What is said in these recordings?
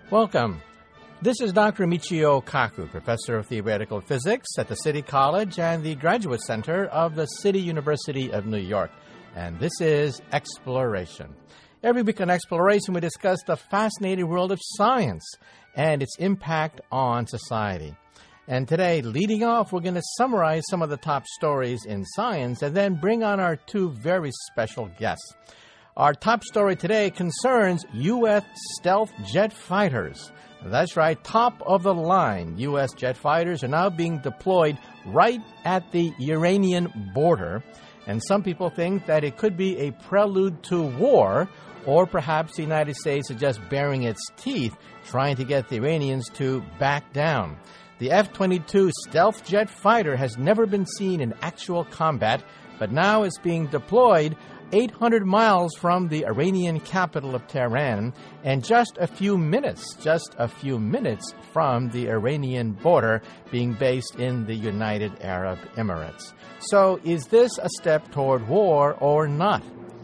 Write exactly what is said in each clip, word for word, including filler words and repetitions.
Welcome. This is Doctor Michio Kaku, Professor of Theoretical Physics at the City College and the Graduate Center of the City University of New York. And this is Exploration. Every week on Exploration, we discuss the fascinating world of science and its impact on society. And today, leading off, we're going to summarize some of the top stories in science and then bring on our two very special guests. Our top story today concerns U S stealth jet fighters. That's right, top of the line U S jet fighters are now being deployed right at the Iranian border. And some people think that it could be a prelude to war, or perhaps the United States is just baring its teeth, trying to get the Iranians to back down. The F twenty-two stealth jet fighter has never been seen in actual combat, but now is being deployed eight hundred miles from the Iranian capital of Tehran and just a few minutes, just a few minutes from the Iranian border, being based in the United Arab Emirates. So is this a step toward war or not?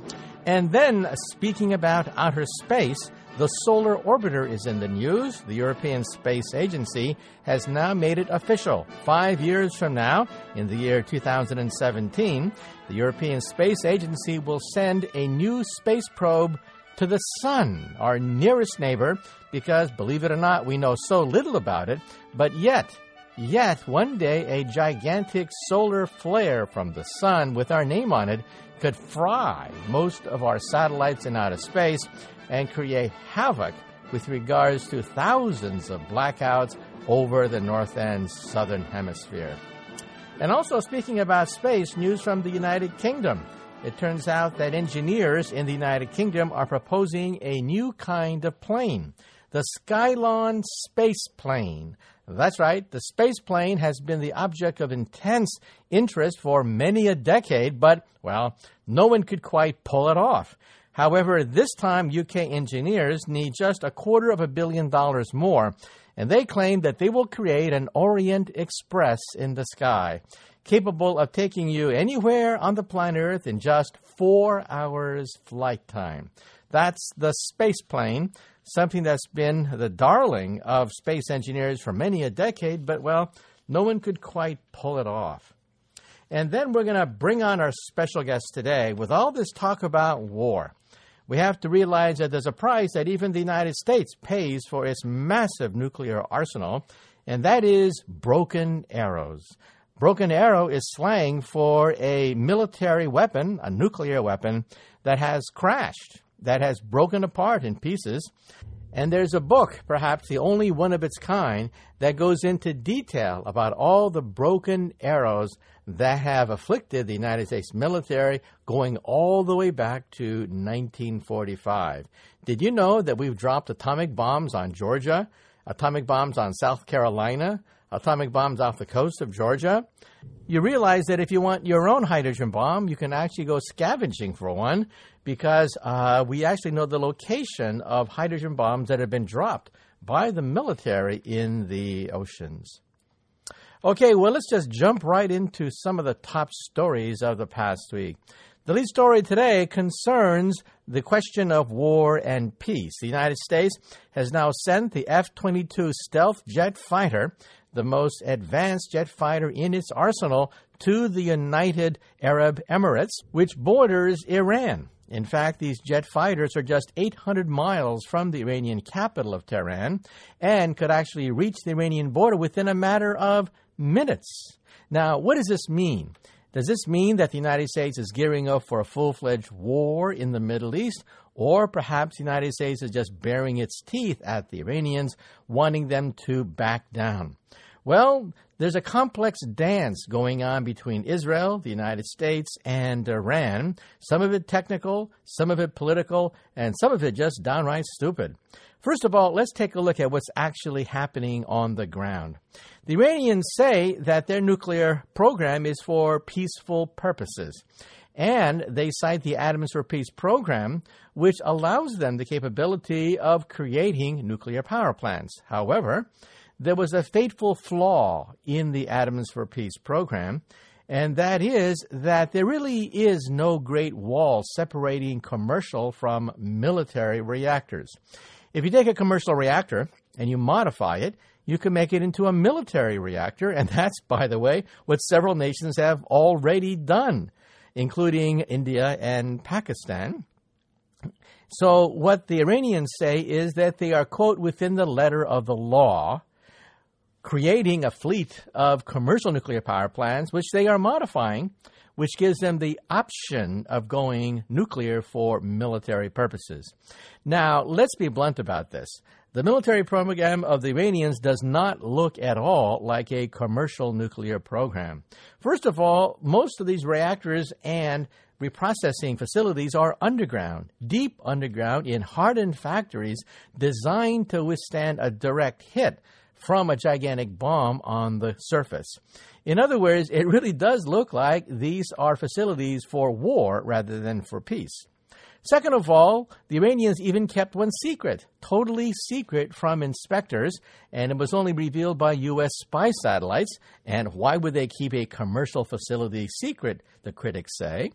And then, speaking about outer space, the Solar Orbiter is in the news. The European Space Agency has now made it official. Five years from now, in the year two thousand seventeen, the European Space Agency will send a new space probe to the Sun, our nearest neighbor, because, believe it or not, we know so little about it. But yet, yet, one day, a gigantic solar flare from the Sun with our name on it could fry most of our satellites in outer space and create havoc with regards to thousands of blackouts over the North and Southern Hemisphere. And also, speaking about space, news from the United Kingdom. It turns out that engineers in the United Kingdom are proposing a new kind of plane, the Skylon space plane. That's right, the space plane has been the object of intense interest for many a decade, but, well, no one could quite pull it off. However, this time U K engineers need just a quarter of a billion dollars more, and they claim that they will create an Orient Express in the sky, capable of taking you anywhere on the planet Earth in just four hours flight time. That's the space plane, something that's been the darling of space engineers for many a decade, but, well, no one could quite pull it off. And then we're going to bring on our special guest today. With all this talk about war, we have to realize that there's a price that even the United States pays for its massive nuclear arsenal, and that is broken arrows. Broken arrow is slang for a military weapon, a nuclear weapon, that has crashed, that has broken apart in pieces. And there's a book, perhaps the only one of its kind, that goes into detail about all the broken arrows that have afflicted the United States military going all the way back to nineteen forty-five. Did you know that we've dropped atomic bombs on Georgia, atomic bombs on South Carolina, atomic bombs off the coast of Georgia? You realize that if you want your own hydrogen bomb, you can actually go scavenging for one, because uh, we actually know the location of hydrogen bombs that have been dropped by the military in the oceans. Okay, well, let's just jump right into some of the top stories of the past week. The lead story today concerns the question of war and peace. The United States has now sent the F twenty-two stealth jet fighter, the most advanced jet fighter in its arsenal, to the United Arab Emirates, which borders Iran. In fact, these jet fighters are just eight hundred miles from the Iranian capital of Tehran and could actually reach the Iranian border within a matter of minutes. Now, what does this mean? Does this mean that the United States is gearing up for a full-fledged war in the Middle East? Or perhaps the United States is just baring its teeth at the Iranians, wanting them to back down? Well, there's a complex dance going on between Israel, the United States, and Iran. Some of it technical, some of it political, and some of it just downright stupid. First of all, let's take a look at what's actually happening on the ground. The Iranians say that their nuclear program is for peaceful purposes, and they cite the Atoms for Peace program, which allows them the capability of creating nuclear power plants. However, there was a fateful flaw in the Atoms for Peace program, and that is that there really is no great wall separating commercial from military reactors. If you take a commercial reactor and you modify it, you can make it into a military reactor, and that's, by the way, what several nations have already done, including India and Pakistan. So what the Iranians say is that they are, quote, within the letter of the law, creating a fleet of commercial nuclear power plants, which they are modifying, which gives them the option of going nuclear for military purposes. Now, let's be blunt about this. The military program of the Iranians does not look at all like a commercial nuclear program. First of all, most of these reactors and reprocessing facilities are underground, deep underground in hardened factories designed to withstand a direct hit from a gigantic bomb on the surface. In other words, it really does look like these are facilities for war rather than for peace. Second of all, the Iranians even kept one secret, totally secret from inspectors, and it was only revealed by U S spy satellites. And why would they keep a commercial facility secret, the critics say?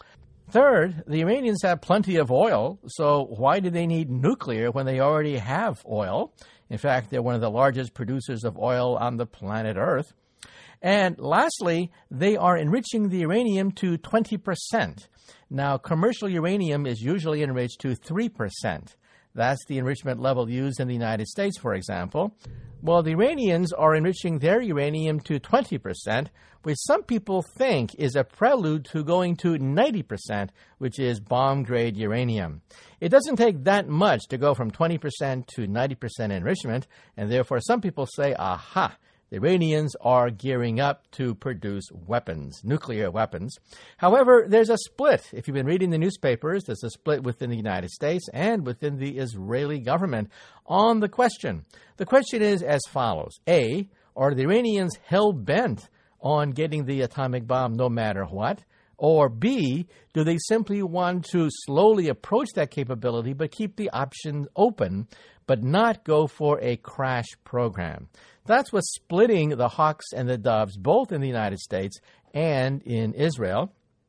Third, the Iranians have plenty of oil, so why do they need nuclear when they already have oil? In fact, they're one of the largest producers of oil on the planet Earth. And lastly, they are enriching the uranium to twenty percent. Now, commercial uranium is usually enriched to three percent. That's the enrichment level used in the United States, for example. Well, the Iranians are enriching their uranium to twenty percent, which some people think is a prelude to going to ninety percent, which is bomb-grade uranium. It doesn't take that much to go from twenty percent to ninety percent enrichment, and therefore some people say, aha, the Iranians are gearing up to produce weapons, nuclear weapons. However, there's a split. If you've been reading the newspapers, there's a split within the United States and within the Israeli government on the question. The question is as follows. A, are the Iranians hell-bent on getting the atomic bomb no matter what? Or B, do they simply want to slowly approach that capability but keep the option open, but not go for a crash program? That's what's splitting the hawks and the doves, both in the United States and in Israel.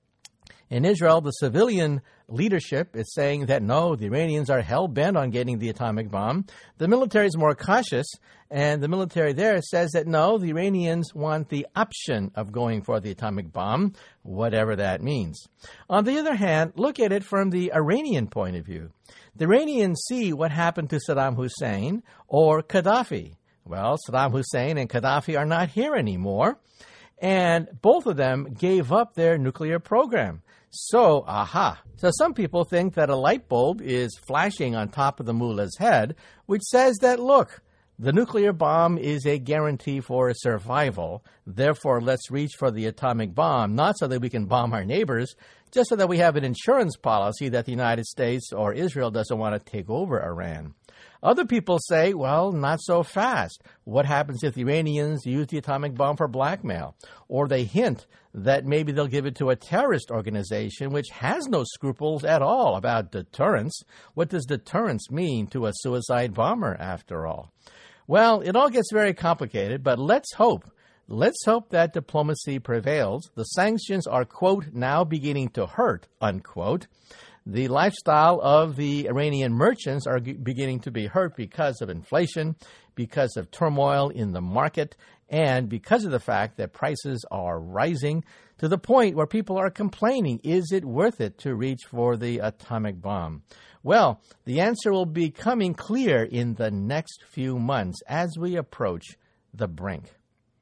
In Israel, the civilian leadership is saying that, no, the Iranians are hell-bent on getting the atomic bomb. The military is more cautious, and the military there says that, no, the Iranians want the option of going for the atomic bomb, whatever that means. On the other hand, look at it from the Iranian point of view. The Iranians see what happened to Saddam Hussein or Gaddafi. Well, Saddam Hussein and Gaddafi are not here anymore, and both of them gave up their nuclear program. So, aha. So some people think that a light bulb is flashing on top of the mullah's head, which says that, look, the nuclear bomb is a guarantee for survival. Therefore, let's reach for the atomic bomb, not so that we can bomb our neighbors, just so that we have an insurance policy that the United States or Israel doesn't want to take over Iran. Other people say, well, not so fast. What happens if the Iranians use the atomic bomb for blackmail? Or they hint that maybe they'll give it to a terrorist organization which has no scruples at all about deterrence. What does deterrence mean to a suicide bomber, after all? Well, it all gets very complicated, but let's hope. Let's hope that diplomacy prevails. The sanctions are, quote, now beginning to hurt, unquote. The lifestyle of the Iranian merchants are g- beginning to be hurt because of inflation, because of turmoil in the market, and because of the fact that prices are rising to the point where people are complaining, is it worth it to reach for the atomic bomb? Well, the answer will be coming clear in the next few months as we approach the brink.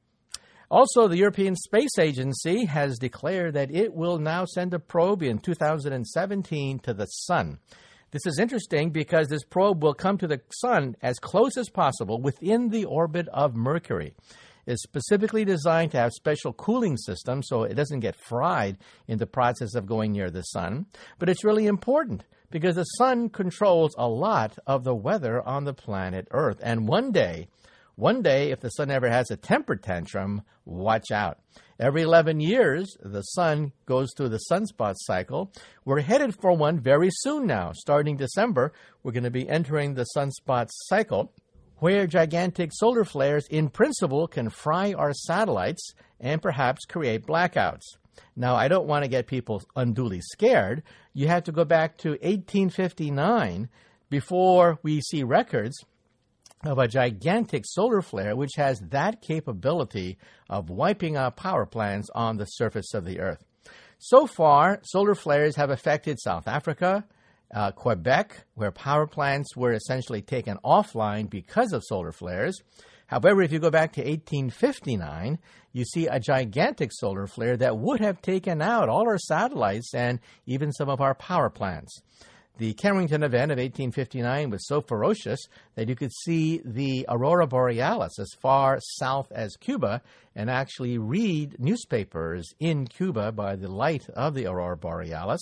Also, the European Space Agency has declared that it will now send a probe in two thousand seventeen to the Sun. This is interesting because this probe will come to the Sun as close as possible within the orbit of Mercury. It's specifically designed to have special cooling systems so it doesn't get fried in the process of going near the Sun. But it's really important because the Sun controls a lot of the weather on the planet Earth. And one day, One day, if the Sun ever has a temper tantrum, watch out. Every eleven years, the Sun goes through the sunspot cycle. We're headed for one very soon now. Starting December, we're going to be entering the sunspot cycle, where gigantic solar flares, in principle, can fry our satellites and perhaps create blackouts. Now, I don't want to get people unduly scared. You have to go back to eighteen fifty-nine before we see records of a gigantic solar flare which has that capability of wiping out power plants on the surface of the Earth. So far, solar flares have affected South Africa, uh, Quebec, where power plants were essentially taken offline because of solar flares. However, if you go back to eighteen fifty-nine, you see a gigantic solar flare that would have taken out all our satellites and even some of our power plants. The Carrington event of eighteen fifty-nine was so ferocious that you could see the aurora borealis as far south as Cuba and actually read newspapers in Cuba by the light of the aurora borealis.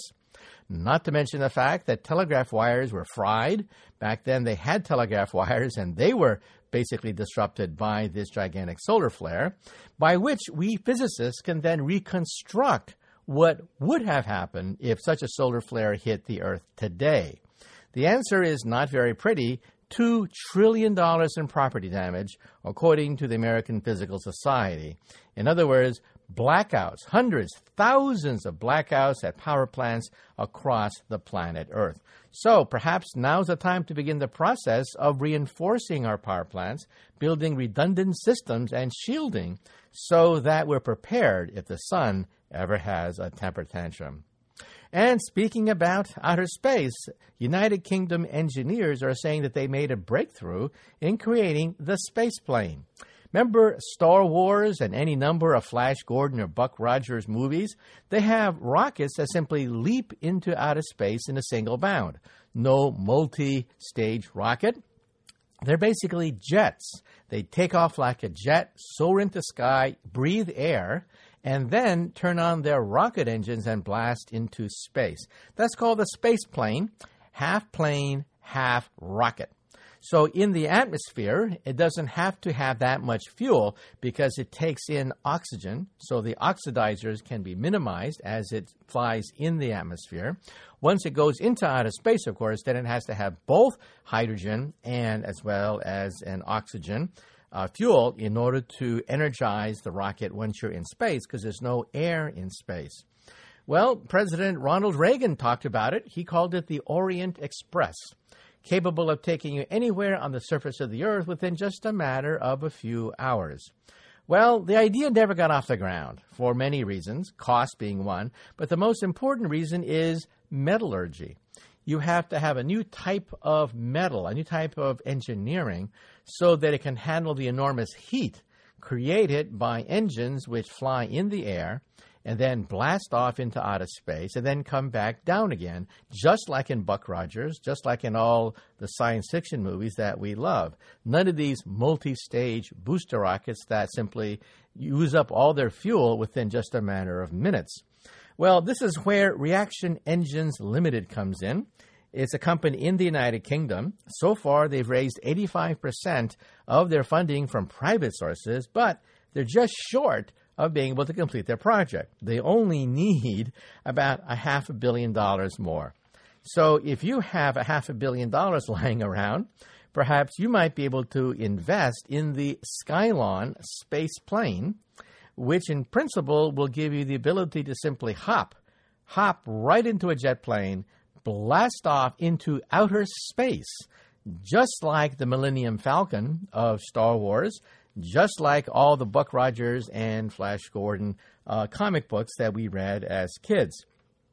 Not to mention the fact that telegraph wires were fried. Back then they had telegraph wires and they were basically disrupted by this gigantic solar flare, by which we physicists can then reconstruct what would have happened if such a solar flare hit the Earth today. The answer is not very pretty. two trillion dollars in property damage, according to the American Physical Society. In other words, blackouts, hundreds, thousands of blackouts at power plants across the planet Earth. So perhaps now's the time to begin the process of reinforcing our power plants, building redundant systems and shielding so that we're prepared if the sun ever has a temper tantrum. And speaking about outer space, United Kingdom engineers are saying that they made a breakthrough in creating the space plane. Remember Star Wars and any number of Flash Gordon or Buck Rogers movies? They have rockets that simply leap into outer space in a single bound. No multi-stage rocket. They're basically jets. They take off like a jet, soar into the sky, breathe air, and then turn on their rocket engines and blast into space. That's called a space plane, half plane, half rocket. So in the atmosphere, it doesn't have to have that much fuel because it takes in oxygen, so the oxidizers can be minimized as it flies in the atmosphere. Once it goes into outer space, of course, then it has to have both hydrogen and as well as an oxygen uh, fuel in order to energize the rocket once you're in space, because there's no air in space. Well, President Ronald Reagan talked about it. He called it the Orient Express, capable of taking you anywhere on the surface of the Earth within just a matter of a few hours. Well, the idea never got off the ground for many reasons, cost being one, but the most important reason is metallurgy. You have to have a new type of metal, a new type of engineering, so that it can handle the enormous heat created by engines which fly in the air and then blast off into outer space and then come back down again, just like in Buck Rogers, just like in all the science fiction movies that we love. None of these multi-stage booster rockets that simply use up all their fuel within just a matter of minutes. Well, this is where Reaction Engines Limited comes in. It's a company in the United Kingdom. So far, they've raised eighty-five percent of their funding from private sources, but they're just short of being able to complete their project. They only need about a half a billion dollars more. So if you have a half a billion dollars lying around, perhaps you might be able to invest in the Skylon space plane, which in principle will give you the ability to simply hop, hop right into a jet plane, blast off into outer space, just like the Millennium Falcon of Star Wars, just like all the Buck Rogers and Flash Gordon uh, comic books that we read as kids.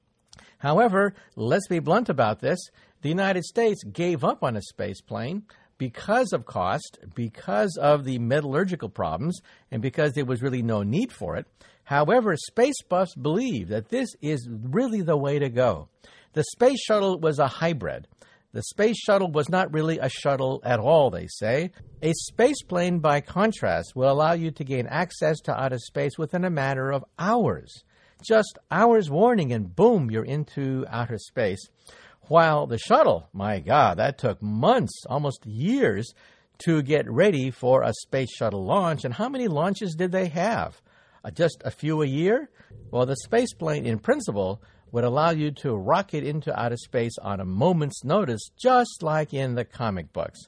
However, let's be blunt about this. The United States gave up on a space plane because of cost, because of the metallurgical problems, and because there was really no need for it. However, space buffs believe that this is really the way to go. The space shuttle was a hybrid. The space shuttle was not really a shuttle at all, they say. A space plane, by contrast, will allow you to gain access to outer space within a matter of hours. Just hours warning and boom, you're into outer space. While the shuttle, my God, that took months, almost years, to get ready for a space shuttle launch. And how many launches did they have? Uh, just a few a year? Well, the space plane, in principle, would allow you to rocket into outer space on a moment's notice, just like in the comic books.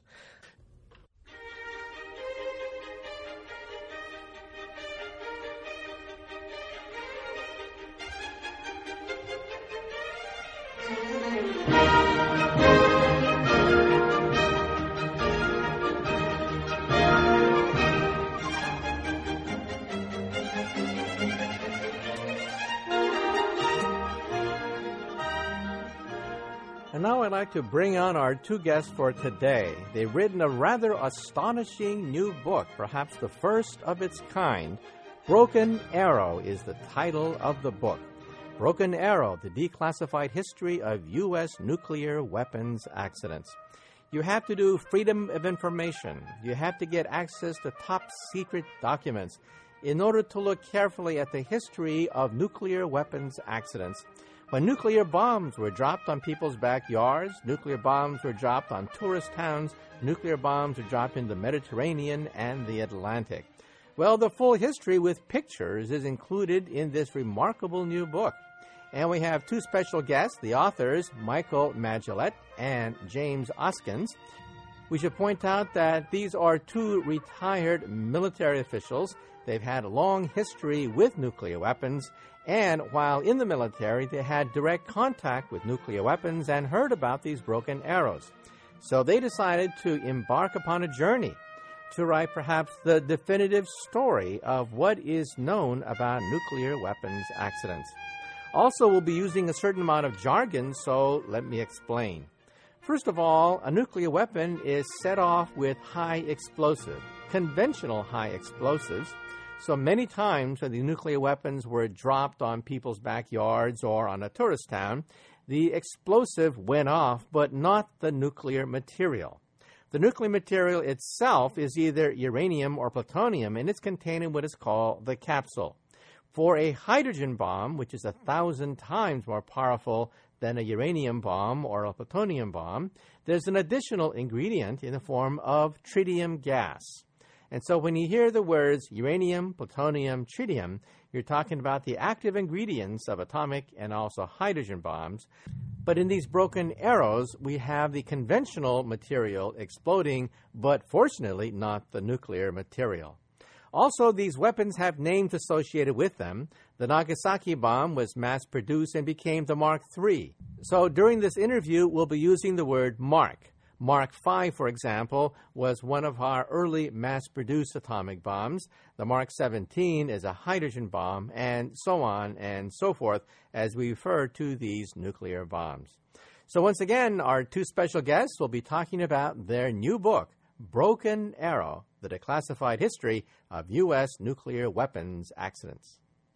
I'd like to bring on our two guests for today. They've written a rather astonishing new book, perhaps the first of its kind. Broken Arrow is the title of the book. Broken Arrow, the declassified history of U S nuclear weapons accidents. You have to do freedom of information. You have to get access to top secret documents in order to look carefully at the history of nuclear weapons accidents. When nuclear bombs were dropped on people's backyards, nuclear bombs were dropped on tourist towns, nuclear bombs were dropped in the Mediterranean and the Atlantic. Well, the full history with pictures is included in this remarkable new book. And we have two special guests, the authors, Michael Magillet and James Oskins. We should point out that these are two retired military officials. They've had a long history with nuclear weapons, and while in the military, they had direct contact with nuclear weapons and heard about these broken arrows. So they decided to embark upon a journey to write perhaps the definitive story of what is known about nuclear weapons accidents. Also, we'll be using a certain amount of jargon, so let me explain. First of all, a nuclear weapon is set off with high explosive, conventional high explosives. So many times when the nuclear weapons were dropped on people's backyards or on a tourist town, the explosive went off, but not the nuclear material. The nuclear material itself is either uranium or plutonium, and it's contained in what is called the capsule. For a hydrogen bomb, which is a thousand times more powerful than a uranium bomb or a plutonium bomb, there's an additional ingredient in the form of tritium gas. And so when you hear the words uranium, plutonium, tritium, you're talking about the active ingredients of atomic and also hydrogen bombs. But in these broken arrows, we have the conventional material exploding, but fortunately not the nuclear material. Also, these weapons have names associated with them. The Nagasaki bomb was mass-produced and became the Mark three. So during this interview, we'll be using the word Mark. Mark five, for example, was one of our early mass-produced atomic bombs. The Mark seventeen is a hydrogen bomb, and so on and so forth as we refer to these nuclear bombs. So once again, our two special guests will be talking about their new book, Broken Arrow, the declassified history of U S nuclear weapons accidents.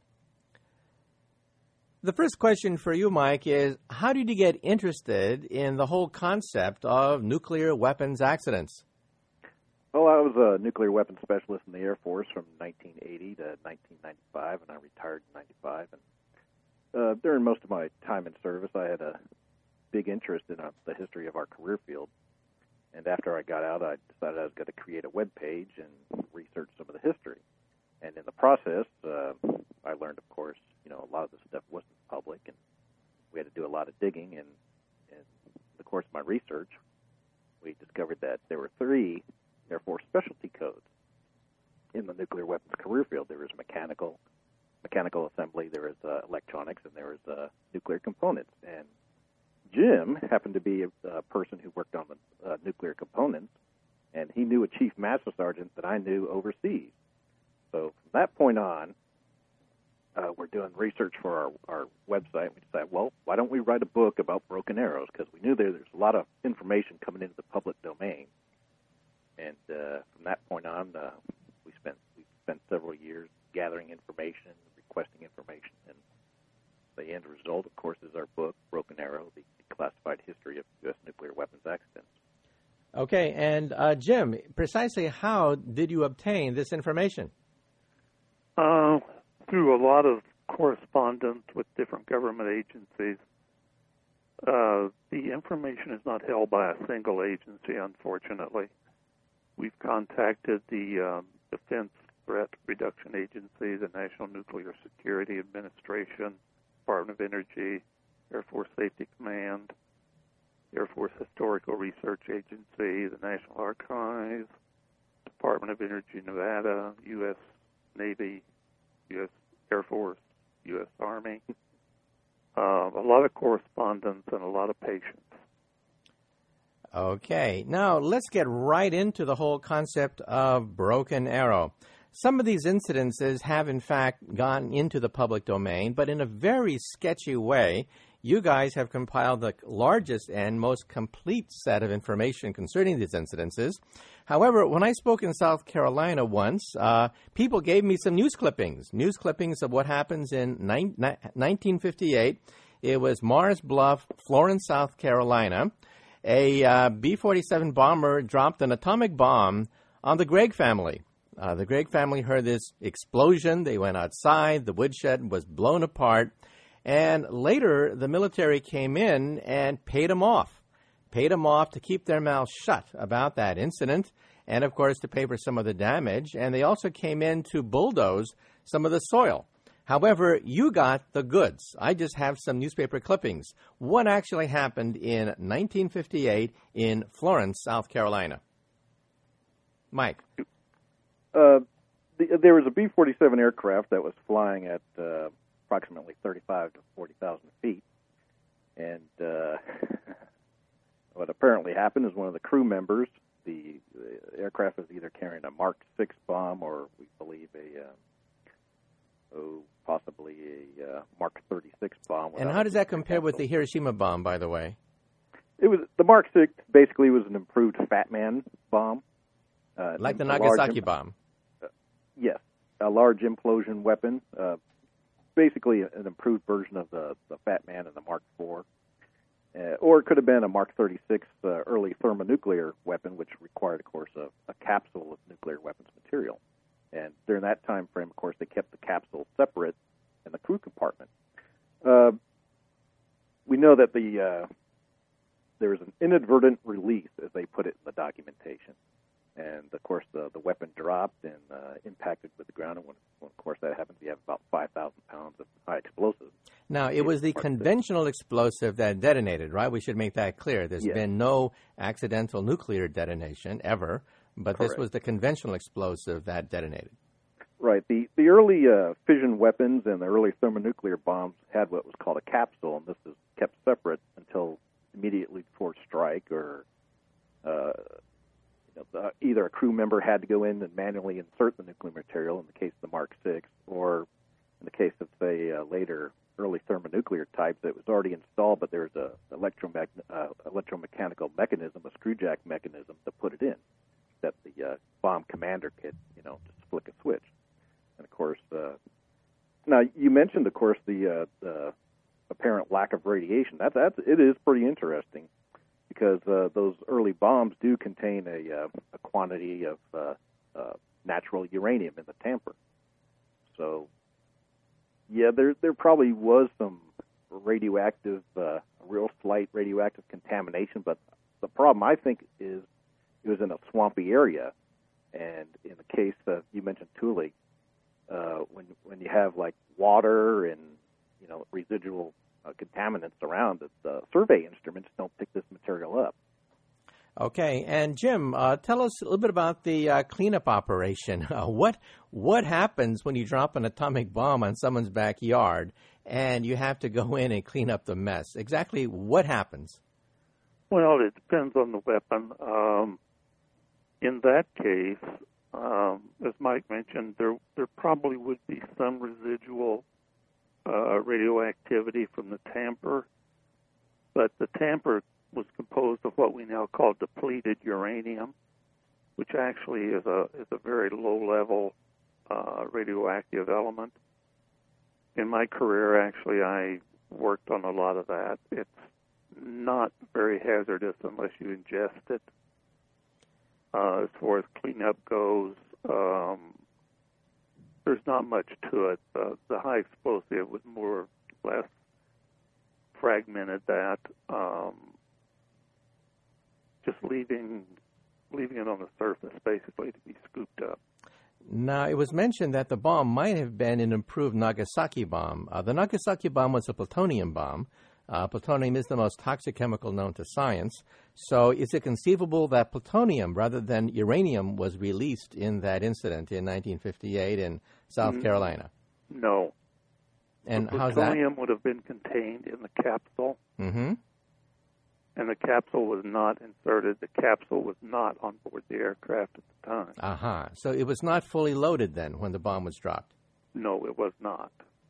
The first question for you, Mike, is how did you get interested in the whole concept of nuclear weapons accidents? Well, I was a nuclear weapons specialist in the Air Force from nineteen eighty to nineteen ninety-five, and I retired in ninety-five. And uh, during most of my time in service, I had a big interest in uh, the history of our career field. And after I got out, I decided I was going to create a web page and research some of the history. And in the process, uh, I learned, of course, you know, a lot of this stuff wasn't public, and we had to do a lot of digging. And in the course of my research, we discovered that there were three Air Force specialty codes in the nuclear weapons career field. There was mechanical, mechanical assembly, there was uh, electronics, and there was uh, nuclear components. And Jim happened to be a, a person who worked on the uh, nuclear components, and he knew a chief master sergeant that I knew overseas. So from that point on, uh, we're doing research for our, our website. We decided, well, why don't we write a book about broken arrows? Because we knew there, there's a lot of information coming into the public domain. And uh, from that point on, uh, we spent we spent several years gathering information, requesting information, and the end result, of course, is our book, Broken Arrow, the Declassified History of U S Nuclear Weapons Accidents. Okay, and uh, Jim, precisely how did you obtain this information? Uh, through a lot of correspondence with different government agencies. Uh, the information is not held by a single agency, unfortunately. We've contacted the um, Defense Threat Reduction Agency, the National Nuclear Security Administration, Department of Energy, Air Force Safety Command, Air Force Historical Research Agency, the National Archives, Department of Energy, Nevada, U S Navy, U S Air Force, U S Army. Uh, a lot of correspondence and a lot of patience. Okay, now let's get right into the whole concept of Broken Arrow. Some of these incidences have, in fact, gone into the public domain, but in a very sketchy way. you guys have compiled the largest and most complete set of information concerning these incidences. However, when I spoke in South Carolina once, uh, people gave me some news clippings, news clippings of what happens in nineteen fifty-eight. It was Mars Bluff, Florence, South Carolina. A uh, B forty-seven bomber dropped an atomic bomb on the Gregg family. Uh, the Gregg family heard this explosion. They went outside. The woodshed was blown apart. And later, the military came in and paid them off. Paid them off to keep their mouths shut about that incident and, of course, to pay for some of the damage. And they also came in to bulldoze some of the soil. However, you got the goods. I just have some newspaper clippings. What actually happened in nineteen fifty-eight in Florence, South Carolina? Mike. Uh, the, there was a B forty-seven aircraft that was flying at uh, approximately thirty-five to forty thousand feet, and uh, what apparently happened is one of the crew members, the, the aircraft was either carrying a Mark six bomb or we believe a, uh, oh, possibly a uh, Mark thirty-six bomb. And how does that compare with the Hiroshima bomb, by the way? It was the Mark six basically was an improved Fat Man bomb, uh, like the Nagasaki bomb. Yes, a large implosion weapon, uh, basically an improved version of the, the Fat Man and the Mark four. Uh, or it could have been a Mark thirty-six uh, early thermonuclear weapon, which required, of course, a, a capsule of nuclear weapons material. And during that time frame, of course, they kept the capsule separate in the crew compartment. Uh, we know that the uh, there was an inadvertent release, as they put it in the documentation. And, of course, the, the weapon dropped and uh, impacted with the ground. And when, when, of course, that happens, you have about five thousand pounds of high explosive. Now, it was the conventional explosive that detonated, right? We should make that clear. There's yes. been no accidental nuclear detonation ever, but Correct. This was the conventional explosive that detonated. Right. The, the early uh, fission weapons and the early thermonuclear bombs had what was called a capsule, and this is kept separate until immediately before strike or uh, Uh, either a crew member had to go in and manually insert the nuclear material in the case of the Mark six, or in the case of, say, uh, later early thermonuclear types, it was already installed, but there was a electromag- uh, electromechanical mechanism, a screw jack mechanism to put it in, that the uh, bomb commander could, you know, just flick a switch. And, of course, uh, now you mentioned, of course, the, uh, the apparent lack of radiation. That's, that's, it is pretty interesting. Because uh, those early bombs do contain a, uh, a quantity of uh, uh, natural uranium in the tamper. So, yeah, there there probably was some radioactive, uh, real slight radioactive contamination. But the problem, I think, is it was in a swampy area. And in the case that you mentioned, Thule, uh, when when you have like water and you know residual Uh, contaminants around it, the survey instruments don't pick this material up. Okay, and Jim, uh, tell us a little bit about the uh, cleanup operation. Uh, what what happens when you drop an atomic bomb on someone's backyard and you have to go in and clean up the mess? Exactly what happens? Well, it depends on the weapon. Um, in that case, um, as Mike mentioned, there there probably would be some residual Uh, radioactivity from the tamper, but the tamper was composed of what we now call depleted uranium, which actually is a is a very low level uh, radioactive element. In my career, actually, I worked on a lot of that. It's not very hazardous unless you ingest it. Uh, as far as cleanup goes, um, there's not much to it. Uh, the high explosive was more or less fragmented that, um, just leaving leaving it on the surface, basically, to be scooped up. Now, it was mentioned that the bomb might have been an improved Nagasaki bomb. Uh, the Nagasaki bomb was a plutonium bomb. Uh, plutonium is the most toxic chemical known to science. So is it conceivable that plutonium, rather than uranium, was released in that incident in nineteen fifty-eight in South mm-hmm. Carolina? No. And the how's that? Plutonium would have been contained in the capsule. Mm-hmm. And the capsule was not inserted. The capsule was not on board the aircraft at the time. Aha. Uh-huh. So it was not fully loaded then when the bomb was dropped? No, it was not.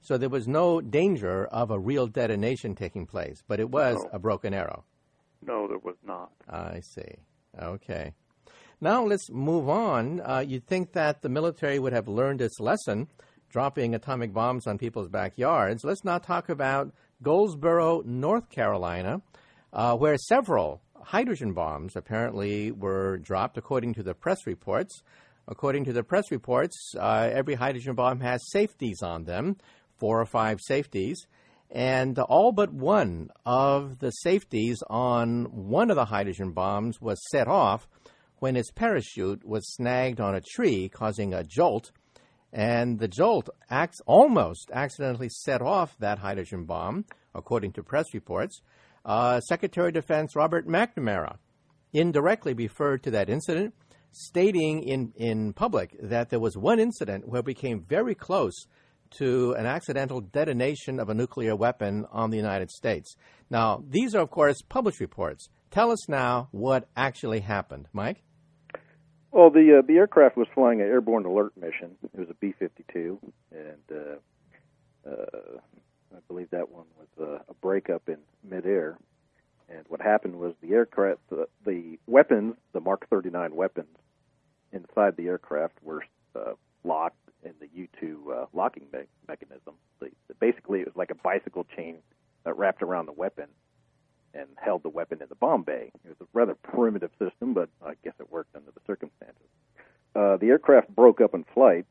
So there was no danger of a real detonation taking place, but it was No. a broken arrow. No, there was not. I see. Okay. Now let's move on. Uh, you'd think that the military would have learned its lesson, dropping atomic bombs on people's backyards. Let's now talk about Goldsboro, North Carolina, uh, where several hydrogen bombs apparently were dropped, according to the press reports. According to the press reports, uh, every hydrogen bomb has safeties on them, four or five safeties, and all but one of the safeties on one of the hydrogen bombs was set off when its parachute was snagged on a tree, causing a jolt, and the jolt acts almost accidentally set off that hydrogen bomb, according to press reports. Uh, Secretary of Defense Robert McNamara indirectly referred to that incident, stating in, in public that there was one incident where we came very close to an accidental detonation of a nuclear weapon on the United States. Now, these are, of course, published reports. Tell us now what actually happened. Mike? Well, the uh, the aircraft was flying an airborne alert mission. It was a B fifty-two, and uh, uh, I believe that one was uh, a breakup in midair. And what happened was the aircraft, the, the weapons, the Mark thirty-nine weapons inside the aircraft were uh, locked in the U two uh, locking me- mechanism. The, the, basically, it was like a bicycle chain that wrapped around the weapon and held the weapon in the bomb bay. It was a rather primitive system, but I guess it worked under the circumstances. Uh, the aircraft broke up in flight,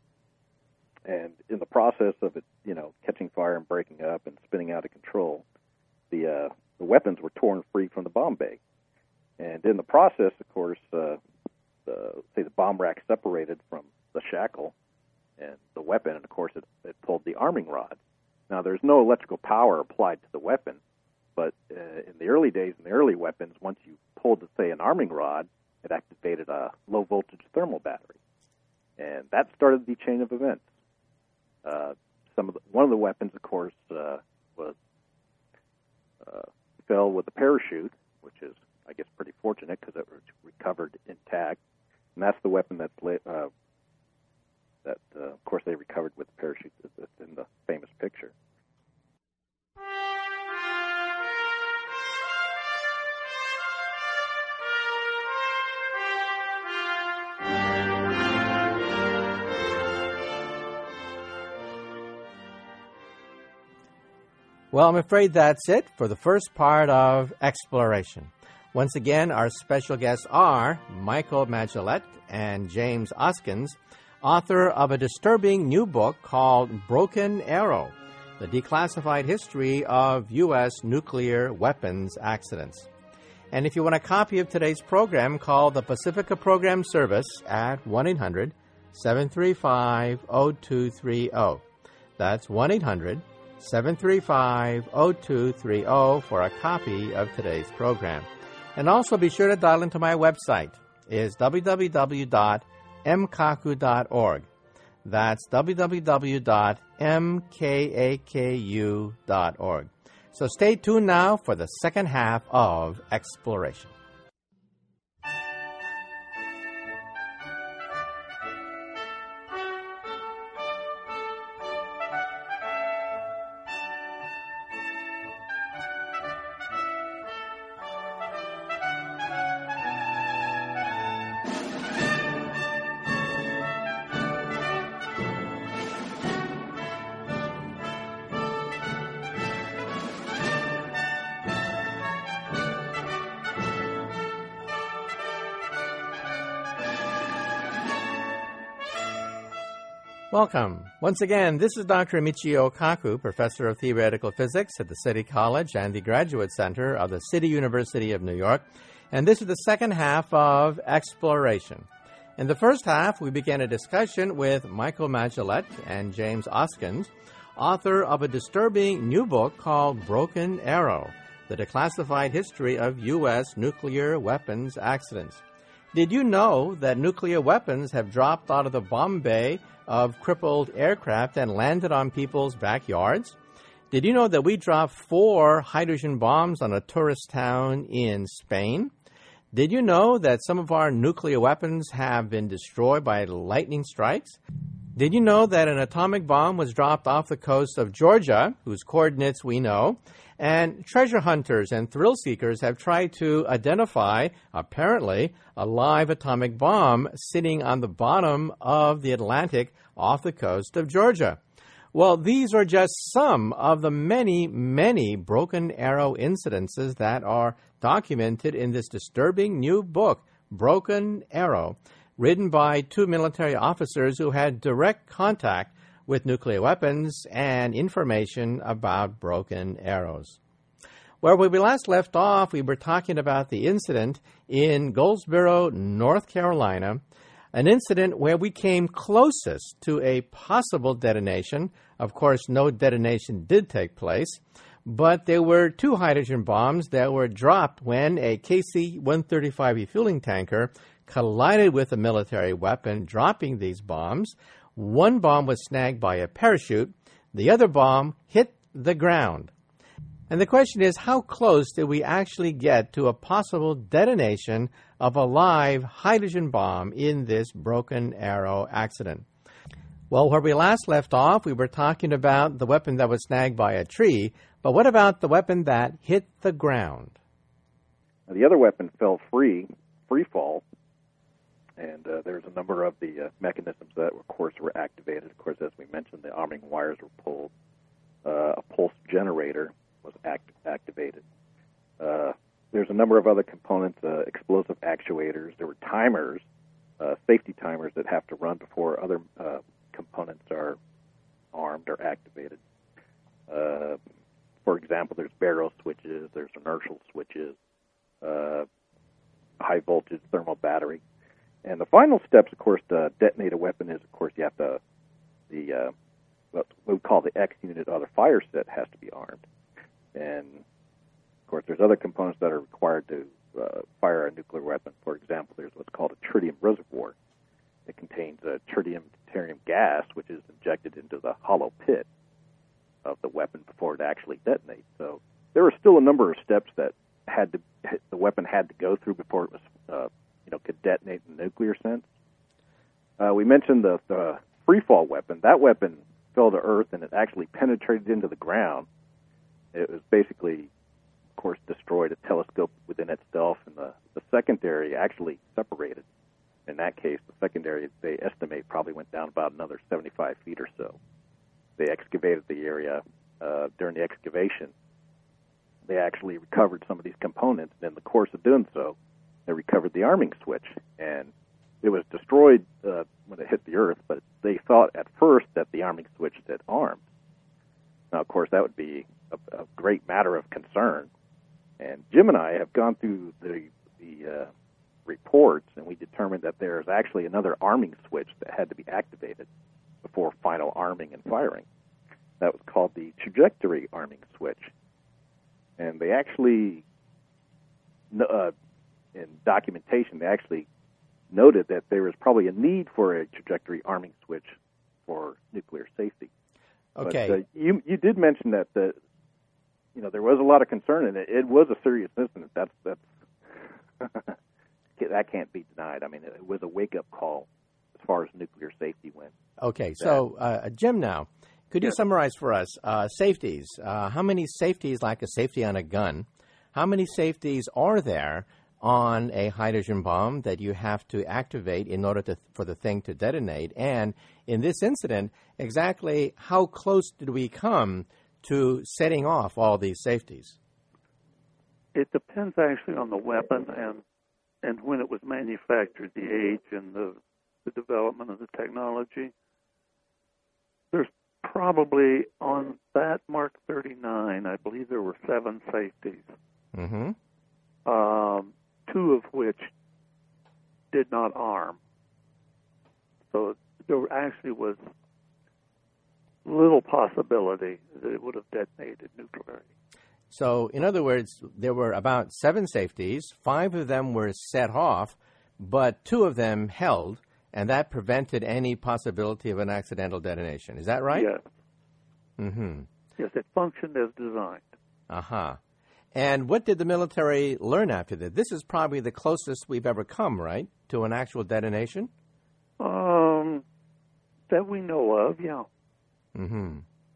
and in the process of it, you know, catching fire and breaking up and spinning out of control, the uh, the weapons were torn free from the bomb bay. And in the process, of course, uh, the, say the bomb rack separated from the shackle and the weapon, and of course it, it pulled the arming rod. Now, there's no electrical power applied to the weapon, but uh, in the early days, in the early weapons, once you pulled, say, an arming rod, it activated a low-voltage thermal battery. And that started the chain of events. Uh, some of the, one of the weapons, of course, uh, was uh, fell with a parachute, which is, I guess, pretty fortunate because it was recovered intact. And that's the weapon that's uh, that, uh, of course, they recovered with the parachute that's in the famous picture. Well, I'm afraid that's it for the first part of Exploration. Once again, our special guests are Michael Magilette and James Oskins, author of a disturbing new book called Broken Arrow, The Declassified History of U S Nuclear Weapons Accidents. And if you want a copy of today's program, call the Pacifica Program Service at one eight hundred seven three five oh two three oh. That's one eight hundred seven three five oh two three oh for a copy of today's program. And also be sure to dial into my website. It's w w w dot m kaku dot org. That's w w w dot m kaku dot org. So stay tuned now for the second half of Exploration. Welcome. Once again, this is Doctor Michio Kaku, Professor of Theoretical Physics at the City College and the Graduate Center of the City University of New York, and this is the second half of Exploration. In the first half, we began a discussion with Michael Magilette and James Oskins, author of a disturbing new book called Broken Arrow, The Declassified History of U S Nuclear Weapons Accidents. Did you know that nuclear weapons have dropped out of the bomb bay of crippled aircraft and landed on people's backyards? Did you know that we dropped four hydrogen bombs on a tourist town in Spain? Did you know that some of our nuclear weapons have been destroyed by lightning strikes? Did you know that an atomic bomb was dropped off the coast of Georgia, whose coordinates we know, and treasure hunters and thrill seekers have tried to identify, apparently, a live atomic bomb sitting on the bottom of the Atlantic off the coast of Georgia? Well, these are just some of the many, many Broken Arrow incidences that are documented in this disturbing new book, Broken Arrow, written by two military officers who had direct contact with nuclear weapons and information about broken arrows. Where we last left off, we were talking about the incident in Goldsboro, North Carolina, an incident where we came closest to a possible detonation. Of course, no detonation did take place, but there were two hydrogen bombs that were dropped when a K C one thirty-five refueling tanker collided with a military weapon, dropping these bombs. One bomb was snagged by a parachute. The other bomb hit the ground. And the question is, how close did we actually get to a possible detonation of a live hydrogen bomb in this Broken Arrow accident? Well, where we last left off, we were talking about the weapon that was snagged by a tree, but what about the weapon that hit the ground? The other weapon fell free, free fall, and uh, there's a number of the uh, mechanisms that, of course, were activated. Of course, as we mentioned, the arming wires were pulled. Uh, a pulse generator was act- activated. Uh, there's a number of other components, uh, explosive actuators. There were timers, uh, safety timers that have to run before other uh, components are armed or activated. Uh, for example, there's baro switches, there's inertial switches, uh, high voltage thermal battery. And the final steps, of course, to detonate a weapon is, of course, you have to, the, uh, what we call the X unit or the fire set has to be armed. And, of course, there's other components that are required to uh, fire a nuclear weapon. For example, there's what's called a tritium reservoir. It contains a tritium deuterium gas, which is injected into the hollow pit of the weapon before it actually detonates. So there were still a number of steps that had to the weapon had to go through before it was, uh, you know, could detonate in the nuclear sense. Uh, we mentioned the, the free fall weapon. That weapon fell to Earth and it actually penetrated into the ground. It was basically, of course, destroyed a telescope within itself, and the, the secondary actually separated. In that case, the secondary, they estimate, probably went down about another seventy-five feet or so. They excavated the area. Uh, during the excavation, they actually recovered some of these components, and in the course of doing so, they recovered the arming switch. And it was destroyed uh, when it hit the Earth, but they thought at first that the arming switch had armed. Now, of course, that would be a, a great matter of concern. And Jim and I have gone through the, the uh, reports, and we determined that there is actually another arming switch that had to be activated before final arming and firing. That was called the trajectory arming switch. And they actually, uh, in documentation, they actually noted that there was probably a need for a trajectory arming switch for nuclear safety. Okay. But, uh, you you did mention that the you know there was a lot of concern, and it, it was a serious incident. That's that's that can't be denied. I mean, it was a wake up call as far as nuclear safety went. Okay. So, uh, Jim, now could you yes. summarize for us uh, safeties? Uh, how many safeties, like a safety on a gun? How many safeties are there on a hydrogen bomb that you have to activate in order to, for the thing to detonate? And in this incident, exactly how close did we come to setting off all these safeties? It depends actually on the weapon and and when it was manufactured, the age and the, the development of the technology. There's probably on that Mark thirty-nine, I believe there were seven safeties. Mm-hmm. Um, two of which did not arm. So there actually was little possibility that it would have detonated nuclearly. So, in other words, there were about seven safeties. Five of them were set off, but two of them held, and that prevented any possibility of an accidental detonation. Is that right? Yes. Mm-hmm. Yes, it functioned as designed. Uh-huh. And what did the military learn after that? This is probably the closest we've ever come, right, to an actual detonation? Um, That we know of, yeah. Mm-hmm.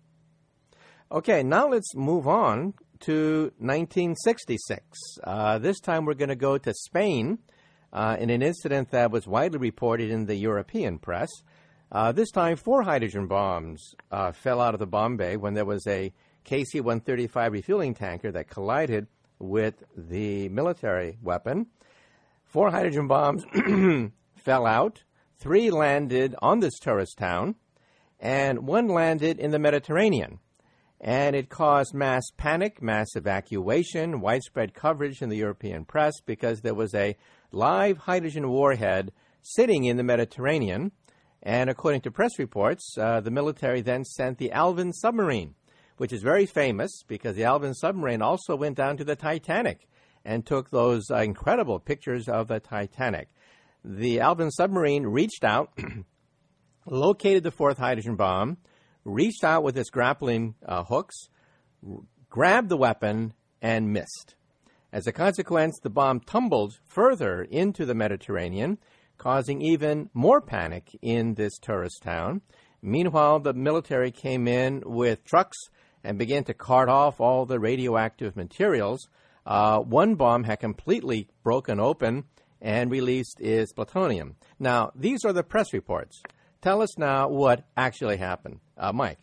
Okay, now let's move on to nineteen sixty-six. Uh, this time we're going to go to Spain uh, in an incident that was widely reported in the European press. Uh, this time, four hydrogen bombs uh, fell out of the bomb bay when there was a K C one thirty-five refueling tanker that collided with the military weapon. Four hydrogen bombs fell out. Three landed on this tourist town, and one landed in the Mediterranean. And it caused mass panic, mass evacuation, widespread coverage in the European press because there was a live hydrogen warhead sitting in the Mediterranean. And according to press reports, uh, the military then sent the Alvin submarine, which is very famous because the Alvin submarine also went down to the Titanic and took those uh, incredible pictures of the Titanic. The Alvin submarine reached out, located the fourth hydrogen bomb, reached out with its grappling uh, hooks, r- grabbed the weapon, and missed. As a consequence, the bomb tumbled further into the Mediterranean, causing even more panic in this tourist town. Meanwhile, the military came in with trucks and began to cart off all the radioactive materials. Uh, one bomb had completely broken open and released its plutonium. Now, these are the press reports. Tell us now what actually happened. Uh, Mike.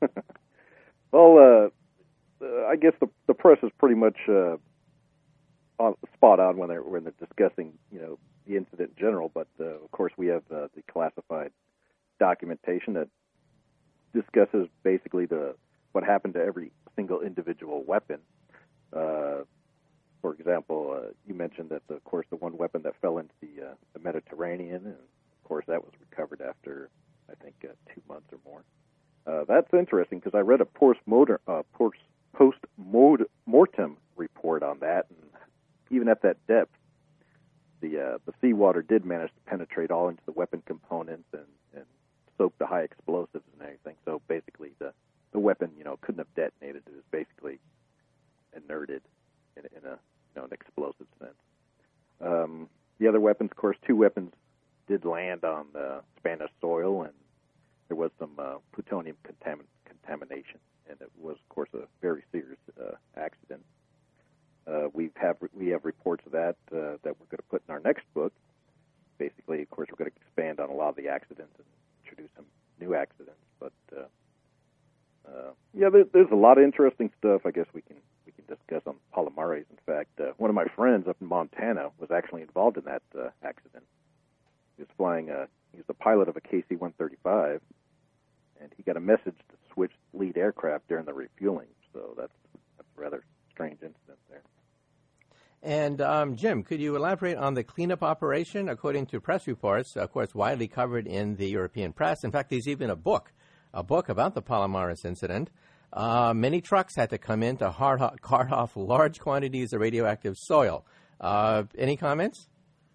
Well, uh, uh, I guess the the press is pretty much uh, on, spot on when they're when they're discussing, you know, the incident in general. But uh, of course, we have uh, the classified documentation that discusses basically the what happened to every single individual weapon. Uh, for example, uh, you mentioned that, of course, the one weapon that fell into the uh, the Mediterranean, and of course, that was recovered after, I think, uh, two months or more. Uh, that's interesting because I read a post-mortem uh, post-mortem report on that, and even at that depth, the uh, the seawater did manage to penetrate all into the weapon components and, and soak the high explosives and everything. So basically, the, the weapon, you know, couldn't have detonated. It was basically inerted in, in a you know an explosive sense. Um, the other weapons, of course, two weapons did land on uh, Spanish soil, and there was some uh, plutonium contamin- contamination, and it was, of course, a very serious uh, accident. Uh, we have we have reports of that uh, that we're going to put in our next book. Basically, of course, we're going to expand on a lot of the accidents and introduce some new accidents. But uh, uh, yeah, there, there's a lot of interesting stuff. I guess we can we can discuss on Palomares. In fact, uh, one of my friends up in Montana was actually involved in that uh, accident. He was flying a he was the pilot of a K C one thirty-five, and he got a message to switch lead aircraft during the refueling. So that's that's a rather strange incident there. And, um, Jim, could you elaborate on the cleanup operation? According to press reports, of course, widely covered in the European press. In fact, there's even a book, a book about the Palomares incident. Uh, many trucks had to come in to hard ho- cart off large quantities of radioactive soil. Uh, any comments?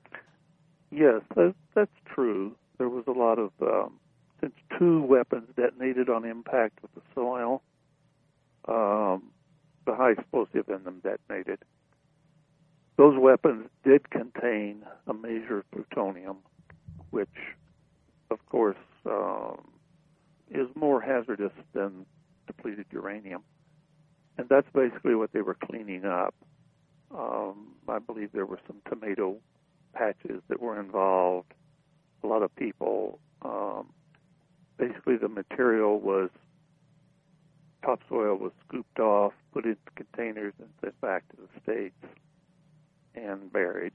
Yes, that, that's true. There was a lot of, um, since two weapons detonated on impact with the soil, um, the high explosive in them detonated. Those weapons did contain a measure of plutonium, which, of course, um, is more hazardous than depleted uranium. And that's basically what they were cleaning up. Um, I believe there were some tomato patches that were involved, a lot of people. Um, basically, the material was, topsoil was scooped off, put into containers, and sent back to the States and buried.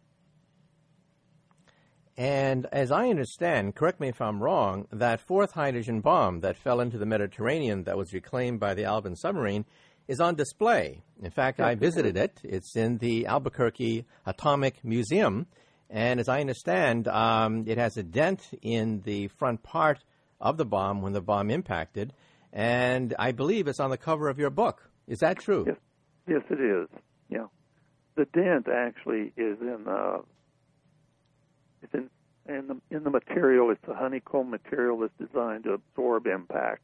And as I understand, correct me if I'm wrong, that fourth hydrogen bomb that fell into the Mediterranean that was reclaimed by the Alvin submarine is on display. In fact, yes, I visited it. It's in the Albuquerque Atomic Museum. And as I understand, um, it has a dent in the front part of the bomb when the bomb impacted. And I believe it's on the cover of your book. Is that true? Yes, yes it is. Yeah. The dent actually is in uh, it's in in the in the material. It's a honeycomb material that's designed to absorb impact,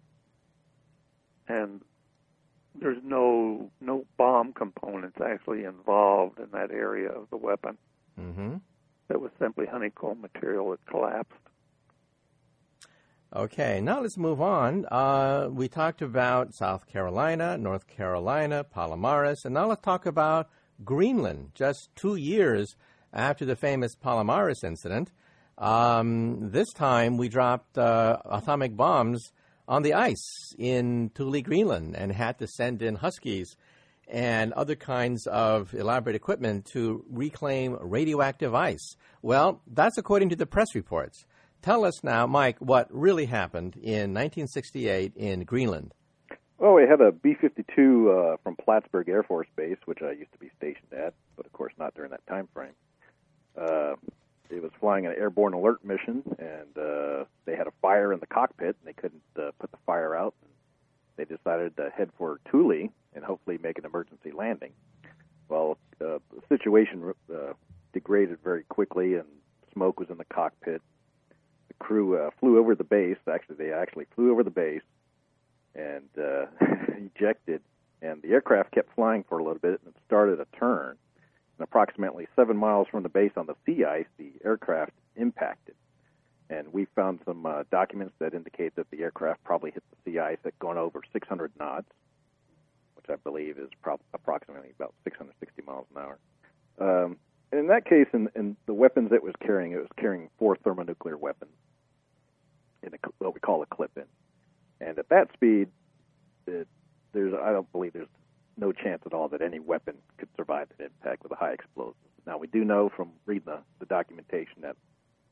and there's no no bomb components actually involved in that area of the weapon. Mm-hmm. That was simply honeycomb material that collapsed. Okay, now let's move on. Uh, we talked about South Carolina, North Carolina, Palomares, and now let's talk about Greenland. Just two years after the famous Palomares incident, um, this time we dropped uh, atomic bombs on the ice in Thule, Greenland, and had to send in Huskies and other kinds of elaborate equipment to reclaim radioactive ice. Well, that's according to the press reports. Tell us now, Mike, what really happened in nineteen sixty-eight in Greenland. Well, we had a B fifty-two uh, from Plattsburgh Air Force Base, which I used to be stationed at, but of course not during that time frame. Uh, it was flying an airborne alert mission, and uh, they had a fire in the cockpit, and they couldn't uh, put the fire out. And they decided to head for Thule and hopefully make an emergency landing. Well, uh, the situation uh, degraded very quickly, and smoke was in the cockpit. The crew uh, flew over the base. Actually, they actually flew over the base and uh, ejected, and the aircraft kept flying for a little bit, and it started a turn. And approximately seven miles from the base on the sea ice, the aircraft impacted. And we found some uh, documents that indicate that the aircraft probably hit the sea ice at going over six hundred knots, which I believe is pro- approximately about six hundred sixty miles an hour. Um, and in that case, in, in the weapons it was carrying, it was carrying four thermonuclear weapons in a, what we call a clip-in. And at that speed, it, there's I don't believe there's no chance at all that any weapon could survive an impact with a high explosive. Now, we do know from reading the, the documentation that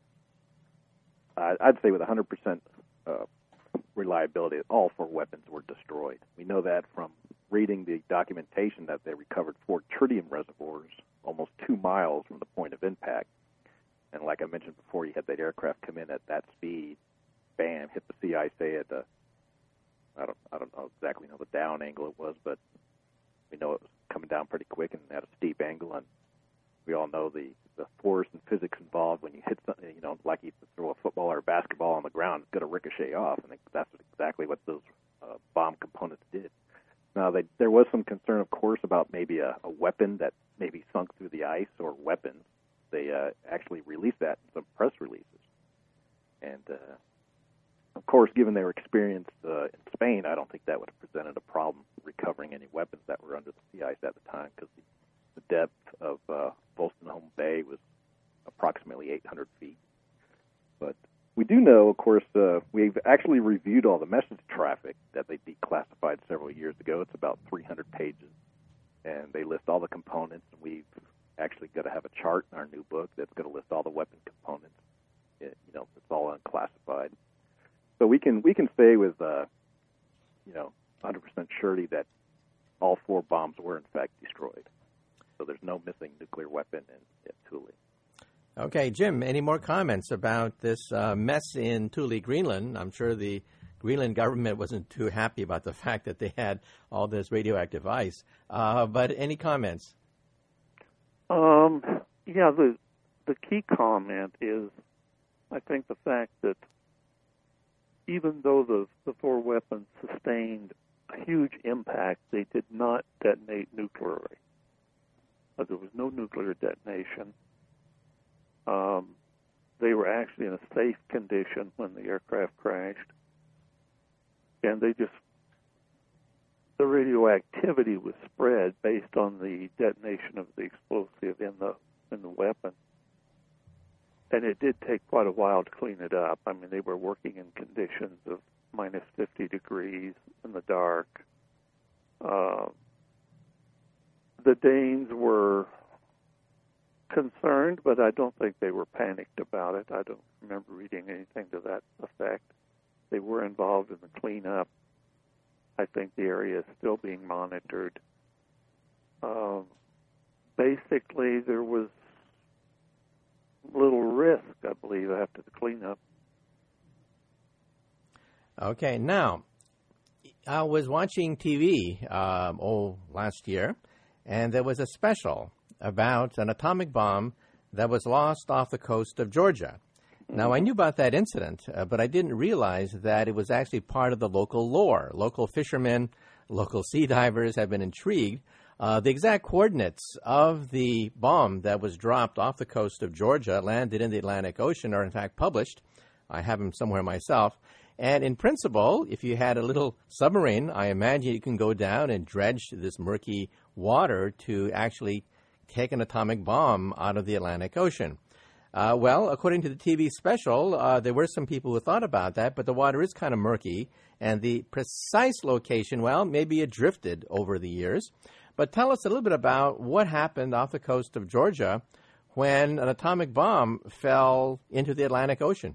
uh, I'd say with one hundred percent uh, reliability, all four weapons were destroyed. We know that from reading the documentation that they recovered four tritium reservoirs almost two miles from the point of impact. And like I mentioned before, you had that aircraft come in at that speed, bam, hit the sea ice, say at the, I don't, I don't know exactly know the down angle it was, but we know it was coming down pretty quick and at a steep angle, and we all know the, the force and physics involved when you hit something, you know, like you throw a football or a basketball on the ground, it's going to ricochet off, and that's exactly what those uh, bomb components did. Now, they, there was some concern, of course, about maybe a, a weapon that maybe sunk through the ice or weapons. They uh, actually released that in some press releases. And, uh, of course, given their experience uh, in Spain, I don't think that would have presented a problem recovering any weapons that were under the sea ice at the time, because the, the depth of uh, Wolstenholme Bay was approximately eight hundred feet. But we do know, of course, uh, we've actually reviewed all the message traffic that they declassified several years ago. It's about three hundred pages, and they list all the components, and we've actually got to have a chart in our new book that's going to list all the weapon components. It, you know, it's all unclassified. So we can we can say with, uh, you know, one hundred percent surety that all four bombs were, in fact, destroyed. So there's no missing nuclear weapon in, in Thule. Okay, Jim, any more comments about this uh, mess in Thule, Greenland? I'm sure the Greenland government wasn't too happy about the fact that they had all this radioactive ice. Uh, but any comments? Um, yeah, the the key comment is, I think, the fact that even though the, the four weapons sustained a huge impact, they did not detonate nuclearly. Uh, there was no nuclear detonation. Um, they were actually in a safe condition when the aircraft crashed. And they just, the radioactivity was spread based on the detonation of the explosive in the in the weapon. And it did take quite a while to clean it up. I mean, they were working in conditions of minus fifty degrees in the dark. Uh, the Danes were concerned, but I don't think they were panicked about it. I don't remember reading anything to that effect. They were involved in the cleanup. I think the area is still being monitored. Uh, basically, there was little risk, I believe, after the cleanup. Okay, now, I was watching T V um, oh, last year, and there was a special about an atomic bomb that was lost off the coast of Georgia. Now, I knew about that incident, uh, but I didn't realize that it was actually part of the local lore. Local fishermen, local sea divers have been intrigued. Uh, the exact coordinates of the bomb that was dropped off the coast of Georgia, landed in the Atlantic Ocean, are in fact published. I have them somewhere myself. And in principle, if you had a little submarine, I imagine you can go down and dredge this murky water to actually take an atomic bomb out of the Atlantic Ocean. Uh, well, according to the T V special, uh, there were some people who thought about that, but the water is kind of murky, and the precise location, well, maybe it drifted over the years. But tell us a little bit about what happened off the coast of Georgia when an atomic bomb fell into the Atlantic Ocean.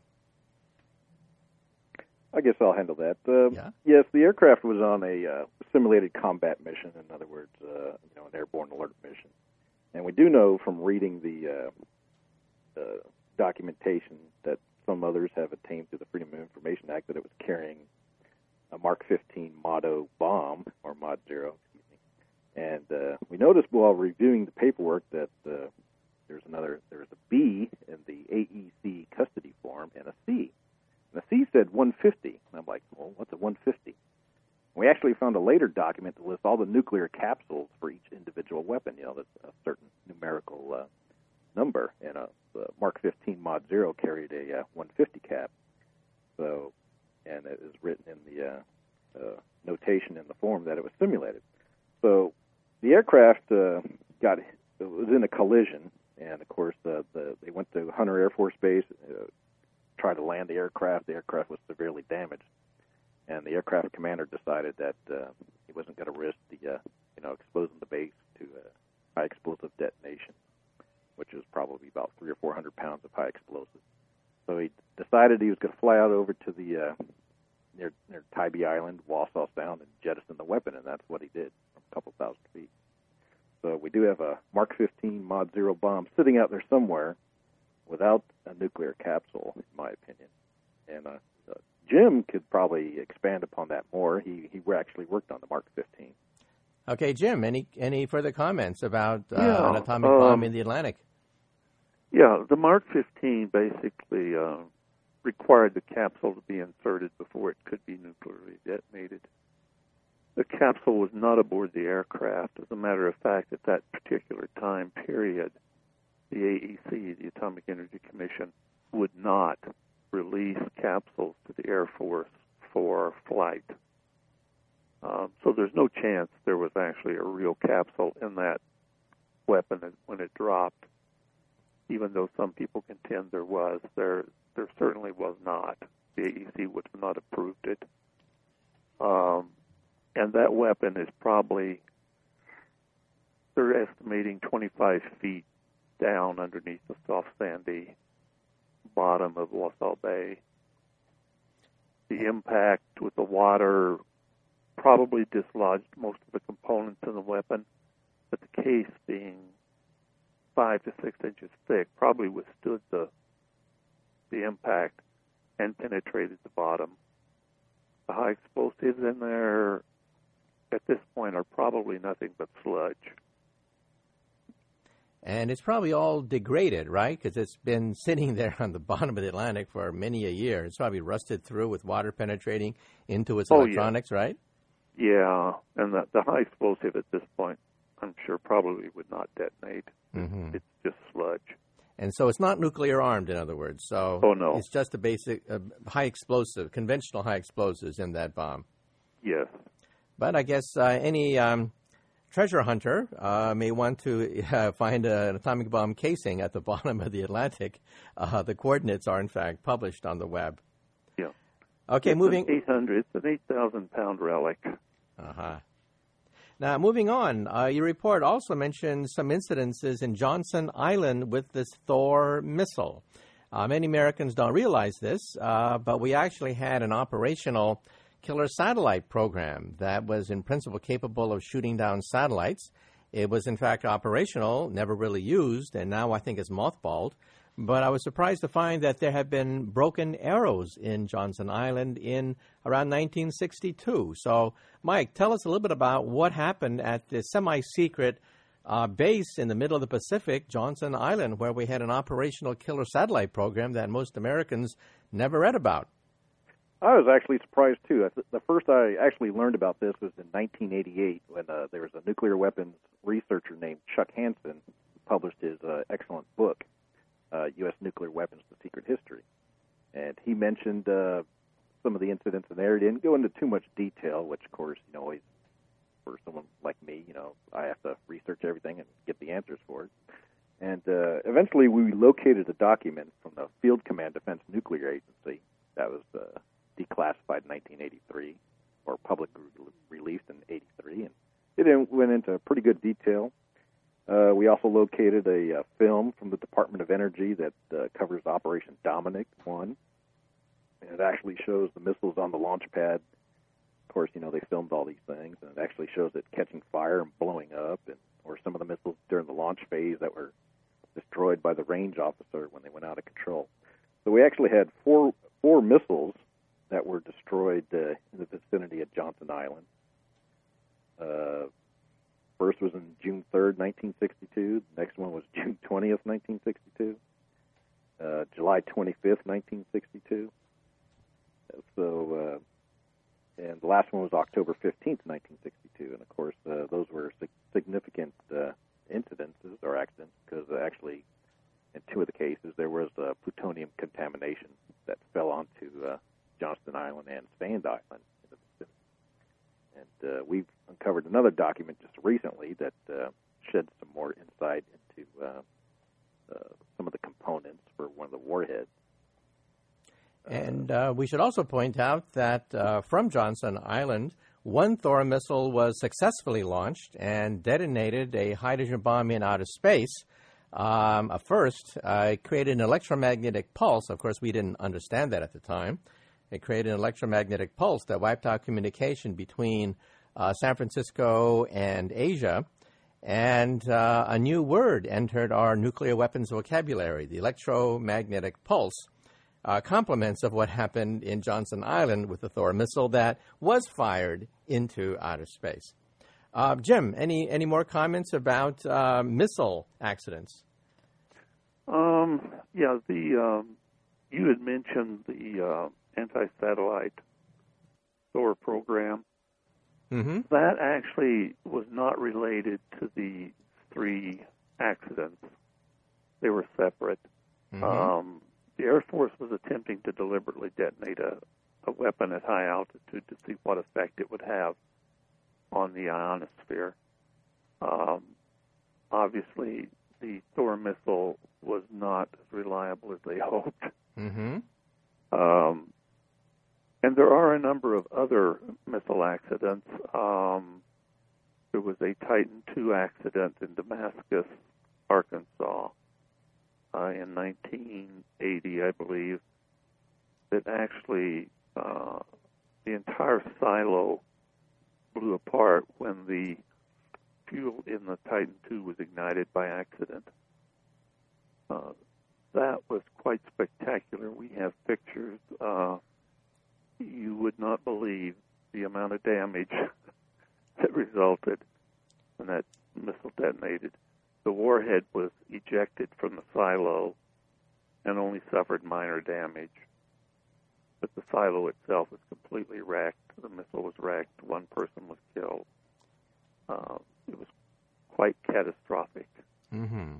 I guess I'll handle that. Uh, yeah. Yes, the aircraft was on a uh, simulated combat mission. In other words, uh, you know, an airborne alert mission. And we do know from reading the uh, uh, documentation that some others have attained through the Freedom of Information Act that it was carrying a Mark fifteen Mod-O bomb, or Mod Zero, excuse me. And uh, we noticed while reviewing the paperwork that uh, there's another, there's a B in the A E C custody form and a C. And the C said one fifty. And I'm like, well, what's a one fifty? We actually found a later document that lists all the nuclear capsules for each individual weapon. You know, that's a certain numerical uh, number. And a, the Mark fifteen Mod Zero carried a uh, one fifty cap. So, and it is written in the uh, uh, notation in the form that it was simulated. So, the aircraft uh, got it was in a collision, and of course, uh, the they went to Hunter Air Force Base. Uh, tried to land the aircraft. The aircraft was severely damaged, and the aircraft commander decided that uh, he wasn't going to risk the, uh, you know, exposing the base to uh, high explosive detonation, which is probably about three or four hundred pounds of high explosives. So he decided he was going to fly out over to the uh, near near Tybee Island, Wassaw Sound, and jettison the weapon, and that's what he did from a couple thousand feet. So we do have a Mark fifteen Mod Zero bomb sitting out there somewhere, without a nuclear capsule, in my opinion. And uh, uh, Jim could probably expand upon that more. He he actually worked on the Mark fifteen. Okay, Jim, any any further comments about uh, yeah, an atomic um, bomb in the Atlantic? Yeah, the Mark fifteen basically uh, required the capsule to be inserted before it could be nuclearly detonated. The capsule was not aboard the aircraft. As a matter of fact, at that particular time period, the A E C, the Atomic Energy Commission, would not release capsules to the Air Force for flight. Um, so there's no chance there was actually a real capsule in that weapon when it dropped, even though some people contend there was. There, there certainly was not. The A E C would have not approved it. Um, and that weapon is probably, they're estimating twenty-five feet down underneath the soft sandy bottom of Wassaw Bay. The impact with the water probably dislodged most of the components in the weapon, but the case being five to six inches thick probably withstood the the impact and penetrated the bottom. The high explosives in there at this point are probably nothing but sludge. And it's probably all degraded, right? Because it's been sitting there on the bottom of the Atlantic for many a year. It's probably rusted through with water penetrating into its oh, electronics, yeah. right? Yeah, and the, the high explosive at this point, I'm sure, probably would not detonate. Mm-hmm. It's just sludge. And so it's not nuclear armed, in other words. So oh, no. It's just a basic uh, high explosive, conventional high explosives in that bomb. Yes. But I guess uh, any um, treasure hunter uh, may want to uh, find a, an atomic bomb casing at the bottom of the Atlantic. Uh, the coordinates are, in fact, published on the web. Yeah. Okay, it's moving. An eight hundred. It's an eight thousand pound relic. Uh huh. Now, moving on, uh, your report also mentions some incidences in Johnson Island with this Thor missile. Uh, many Americans don't realize this, uh, but we actually had an operational killer satellite program that was in principle capable of shooting down satellites. It was, in fact, operational, never really used, and now I think it's mothballed. But I was surprised to find that there have been broken arrows in Johnson Island in around nineteen sixty-two. So, Mike, tell us a little bit about what happened at the semi-secret uh, base in the middle of the Pacific, Johnson Island, where we had an operational killer satellite program that most Americans never read about. I was actually surprised, too. The first I actually learned about this was in nineteen eighty-eight when uh, there was a nuclear weapons researcher named Chuck Hansen who published his uh, excellent book, uh, U S Nuclear Weapons, The Secret History. And he mentioned uh, some of the incidents in there. It didn't go into too much detail, which, of course, you know, always for someone like me, you know, I have to research everything and get the answers for it. And uh, eventually we located a document from the Field Command Defense Nuclear Agency that was uh, declassified in nineteen eighty-three, or public re- released in eighty-three, and it went into pretty good detail. Uh, we also located a uh, film from the Department of Energy that uh, covers Operation Dominic one, and it actually shows the missiles on the launch pad. Of course, you know, they filmed all these things, and it actually shows it catching fire and blowing up, and or some of the missiles during the launch phase that were destroyed by the range officer when they went out of control. So we actually had four four missiles that were destroyed uh, in the vicinity of Johnson Island. Uh, first was on June third, nineteen sixty-two. The next one was June twentieth, nineteen sixty-two. Uh, July twenty-fifth, nineteen sixty-two. So, uh, and the last one was October fifteenth, nineteen sixty-two. And, of course, uh, those were sig- significant uh, incidences or accidents because uh, actually in two of the cases there was uh, plutonium contamination that fell onto uh, Johnston Island and Sand Island. And uh, we've uncovered another document just recently that uh, sheds some more insight into uh, uh, some of the components for one of the warheads. And uh, we should also point out that uh, from Johnson Island, one Thor missile was successfully launched and detonated a hydrogen bomb in outer space. Um, uh, first, uh, it created an electromagnetic pulse. Of course, we didn't understand that at the time. It created an electromagnetic pulse that wiped out communication between uh, San Francisco and Asia. And uh, a new word entered our nuclear weapons vocabulary, the electromagnetic pulse. Uh, compliments of what happened in Johnson Island with the Thor missile that was fired into outer space. Uh, Jim, any, any more comments about uh, missile accidents? Um, yeah, the um, you had mentioned the uh, anti-satellite Thor program. Mm-hmm. That actually was not related to the three accidents. They were separate. Mm-hmm. Um, The Air Force was attempting to deliberately detonate a, a weapon at high altitude to see what effect it would have on the ionosphere. Um, obviously, the Thor missile was not as reliable as they hoped. Mm-hmm. Um, and there are a number of other missile accidents. Um, there was a Titan two accident in Damascus, Arkansas, Uh, in nineteen eighty, I believe, that actually uh, the entire silo blew apart when the fuel in the Titan two was ignited by accident. Uh, that was quite spectacular. We have pictures. Uh, you would not believe the amount of damage that resulted when that missile detonated. The warhead was ejected from the silo and only suffered minor damage. But the silo itself was completely wrecked. The missile was wrecked. One person was killed. Uh, it was quite catastrophic. Mm-hmm.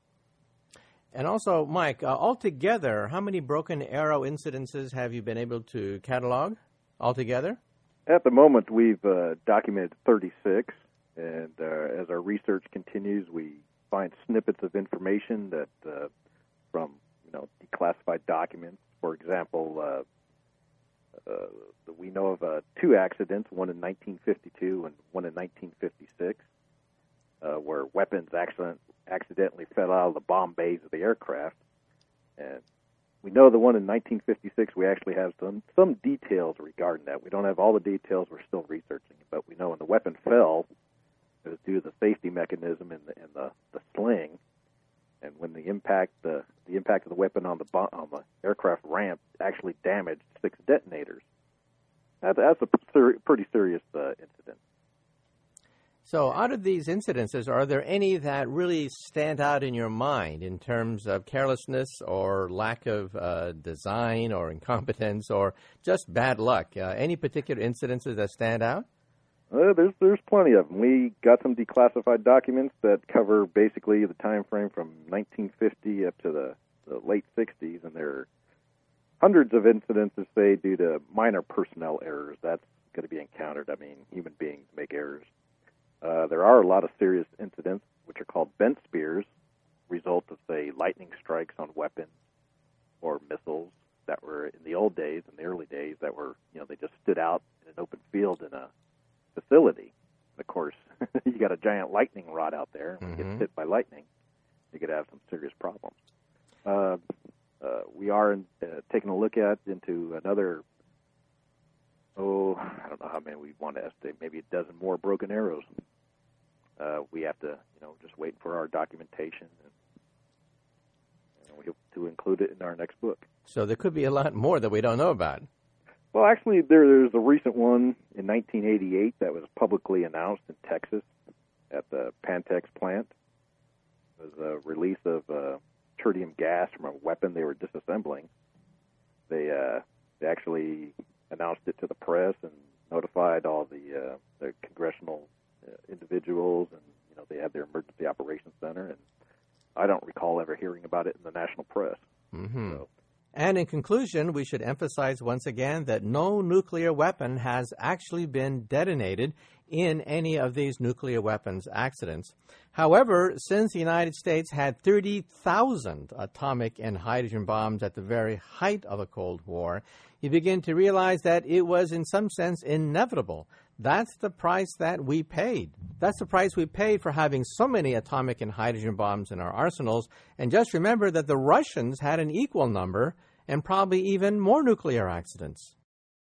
And also, Mike, uh, altogether, how many broken arrow incidences have you been able to catalog altogether? At the moment, we've uh, documented thirty-six, and uh, as our research continues, we find snippets of information that uh, from you know declassified documents. For example, uh, uh, we know of uh, two accidents, one in nineteen fifty-two and one in nineteen fifty-six, uh, where weapons accident, accidentally fell out of the bomb bays of the aircraft. And we know the one in nineteen fifty-six, we actually have some, some details regarding that. We don't have all the details. We're still researching it, but we know when the weapon fell, it was due to the safety mechanism in the, in the, the sling, and when the impact the, the impact of the weapon on the bo- on the aircraft ramp actually damaged six detonators. That, that's a ser- pretty serious uh, incident. So, out of these incidences, are there any that really stand out in your mind in terms of carelessness or lack of uh, design or incompetence or just bad luck? Uh, any particular incidences that stand out? Uh, there's there's plenty of them. We got some declassified documents that cover basically the time frame from nineteen fifty up to the, the late sixties, and they're hundreds of incidences, say, due to minor personnel errors. That's going to be encountered. I mean, human beings make errors. Uh, there are a lot of serious incidents, which are called bent spears, result of, say, lightning strikes on weapons or missiles that were in the old days, in the early days, that were, you know, they just stood out in an open field in a facility. And of course, you got a giant lightning rod out there. When mm-hmm. you get hit by lightning, you could have some serious problems. Uh, uh, we are in, uh, taking a look at into another, oh, I don't know how many we want to estimate, maybe a dozen more broken arrows. Uh, we have to, you know, just wait for our documentation, and you know, we hope to include it in our next book. So there could be a lot more that we don't know about. Well, actually, there, there's a recent one in nineteen eighty-eight that was publicly announced in Texas at the Pantex plant. It was a release of uh, tritium gas from a weapon they were disassembling. They uh, they actually announced it to the press and notified all the uh, the congressional uh, individuals, and you know they had their emergency operations center. And I don't recall ever hearing about it in the national press. Mm-hmm. So, and in conclusion, we should emphasize once again that no nuclear weapon has actually been detonated in any of these nuclear weapons accidents. However, since the United States had thirty thousand atomic and hydrogen bombs at the very height of the Cold War, you begin to realize that it was in some sense inevitable. That's the price that we paid. That's the price we paid for having so many atomic and hydrogen bombs in our arsenals. And just remember that the Russians had an equal number and probably even more nuclear accidents.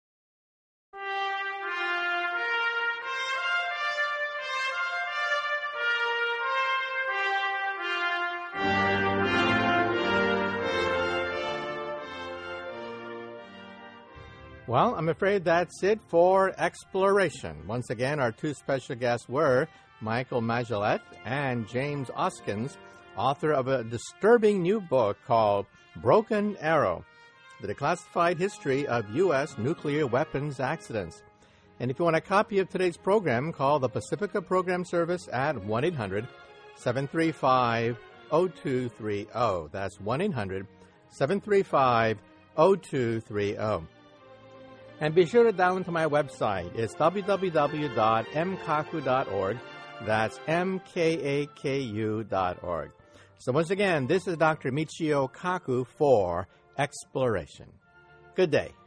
Well, I'm afraid that's it for Exploration. Once again, our two special guests were Michael Magillet and James Oskins, author of a disturbing new book called Broken Arrow, The Declassified History of U S Nuclear Weapons Accidents. And if you want a copy of today's program, call the Pacifica Program Service at one eight hundred seven three five oh two three oh. That's one eight hundred seven three five oh two three oh. And be sure to dial into my website. It's w w w dot m kaku dot org. That's M K A K U dot org. So once again, this is Doctor Michio Kaku for Exploration. Good day.